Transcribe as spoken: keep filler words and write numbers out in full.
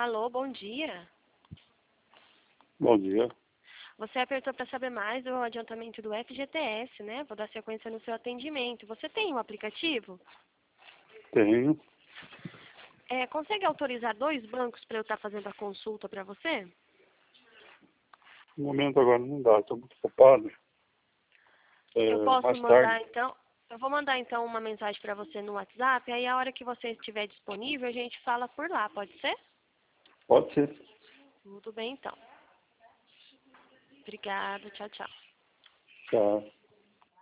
Alô, bom dia. Bom dia. Você apertou para saber mais do adiantamento do F G T S, né? Vou dar sequência no seu atendimento. Você tem um aplicativo? Tenho. É, consegue autorizar dois bancos para eu estar fazendo a consulta para você? No momento agora não dá, estou muito ocupado. É, Eu posso mais mandar, tarde, então... Eu vou mandar, então, uma mensagem para você no WhatsApp. Aí, a hora que você estiver disponível, a gente fala por lá. Pode ser? pode ser. Tudo bem, então. Obrigada. Tchau, tchau. Tá.